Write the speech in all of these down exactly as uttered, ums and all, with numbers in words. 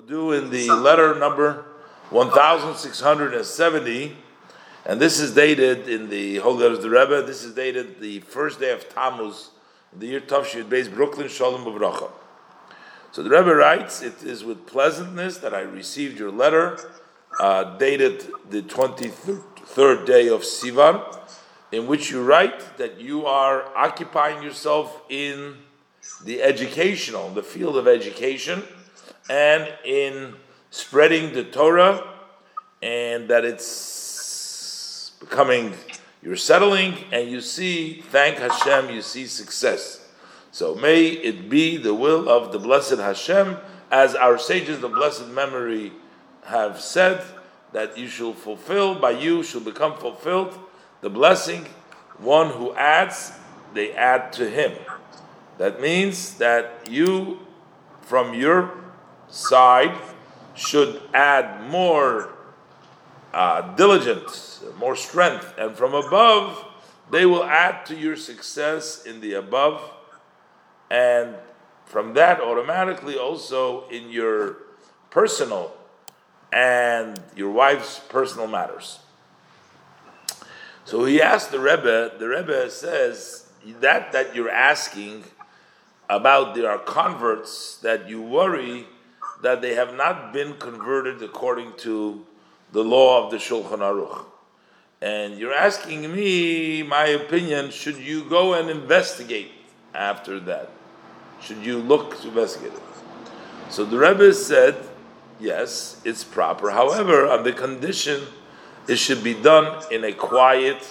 do in the letter number one thousand six hundred seventy, and this is dated in the Holy Letters of the Rebbe. This is dated the first day of Tammuz, the year Tavshid Beis, Brooklyn, Shalom Uvracha. So the Rebbe writes, "It is with pleasantness that I received your letter, uh, dated the twenty-third day of Sivan, in which you write that you are occupying yourself in the educational, the field of education, and in spreading the Torah, and that it's becoming, you're settling, and you see, thank Hashem, you see success. So may it be the will of the blessed Hashem, as our sages of blessed memory have said, that you shall fulfill, by you shall become fulfilled the blessing. One who adds, they add to him." That means that you, from your side, should add more uh, diligence, more strength, and from above, they will add to your success in the above, and from that, automatically also in your personal and your wife's personal matters. So he asked the Rebbe, the Rebbe says, that that you're asking about there are converts that you worry that they have not been converted according to the law of the Shulchan Aruch. And you're asking me, my opinion, should you go and investigate after that? Should you look to investigate it? So the Rebbe said, yes, it's proper. However, on the condition it should be done in a quiet,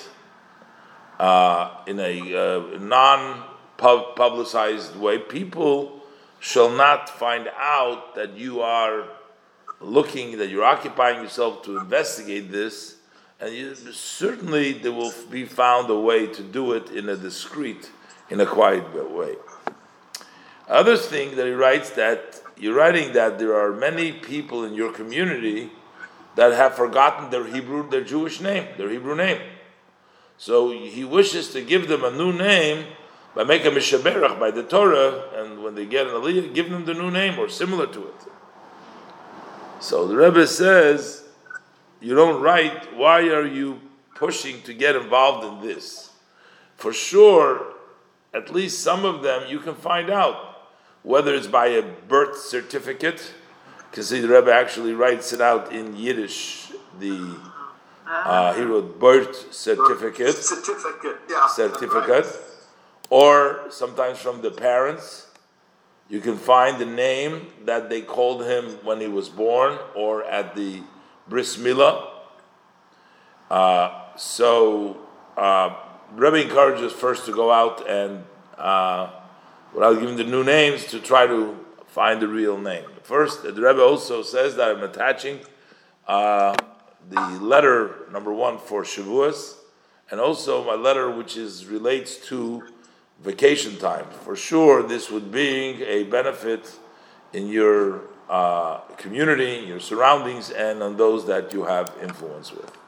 uh, in a uh, non-publicized way. People shall not find out that you are looking, that you're occupying yourself to investigate this, and you, certainly there will be found a way to do it in a discreet, in a quiet way. Other thing that he writes, that you're writing that there are many people in your community that have forgotten their Hebrew, their Jewish name, their Hebrew name. So he wishes to give them a new name by making a mishaberach by the Torah, and when they get an aliyah, give them the new name or similar to it. So the Rebbe says, you don't write, why are you pushing to get involved in this? For sure, at least some of them you can find out, whether it's by a birth certificate, because the Rebbe actually writes it out in Yiddish, the uh, he wrote birth certificate, certificate, yeah, certificate, or sometimes from the parents. You can find the name that they called him when he was born, or at the bris milah. Uh, so uh, Rebbe encourages first to go out and, uh, without giving the new names, to try to find the real name. First, the Rebbe also says that I'm attaching uh, the letter number one for Shavuos, and also my letter which is relates to vacation time. For sure, this would be a benefit in your uh, community, your surroundings, and on those that you have influence with.